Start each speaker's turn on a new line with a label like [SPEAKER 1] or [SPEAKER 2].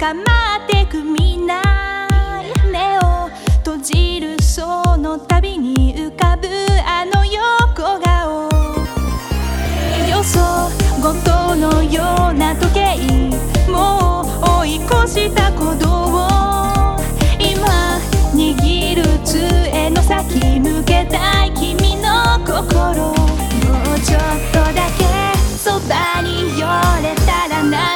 [SPEAKER 1] 深まってく見ない目を閉じるその度に浮かぶあの横顔、よそごとのような時計、もう追い越した鼓動を今握る杖の先向けたい君の心、もうちょっとだけそばに寄れたらな。